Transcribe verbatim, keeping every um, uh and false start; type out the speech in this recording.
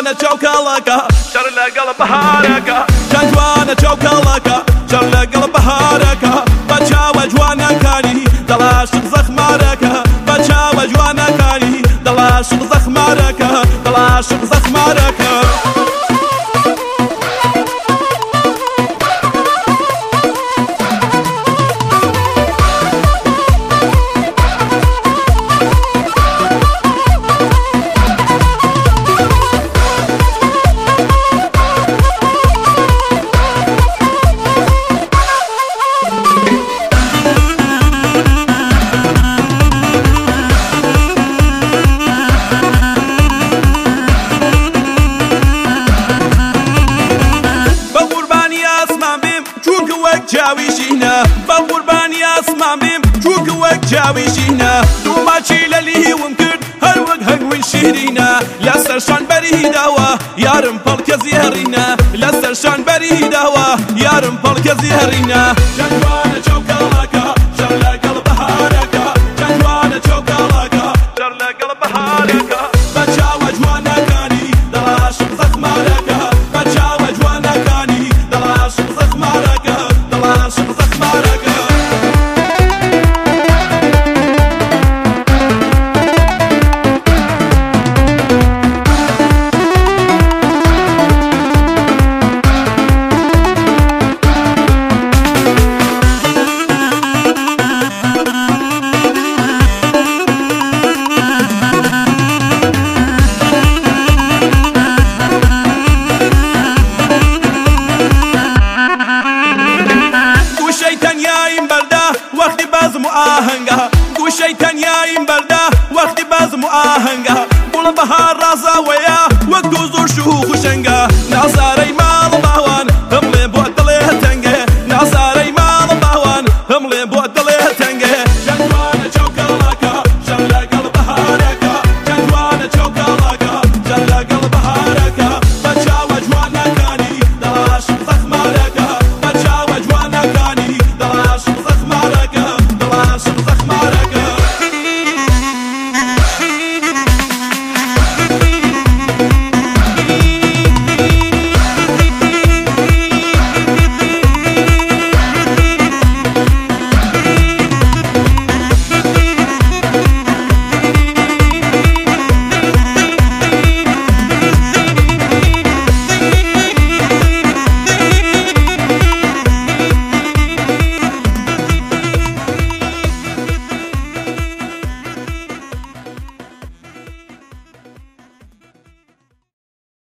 جوانە چاوکەڵەکە شەڕ لەگەڵ بەهارەکە چەند جوانە چاوکەڵەکە شەڕ لەگەڵ بەهارەکە بە چاوە جوانەکانی دڵاشق زەخمارەکە بە چاوە جوانەکانی دڵاشق زەخمارەکە دڵاشق زەخمارەکە جاویشینە بە قوربانی ئاسمان بێم چووکە وەک جاویشینە دووماچی لە لیوم کرد هەر وەک هەنگوین شیرینە لەسەر شانبەری داوە یارم پەڵکە زێڕینە لەسەر شانبەری داوە یارم پەڵکە زێڕینە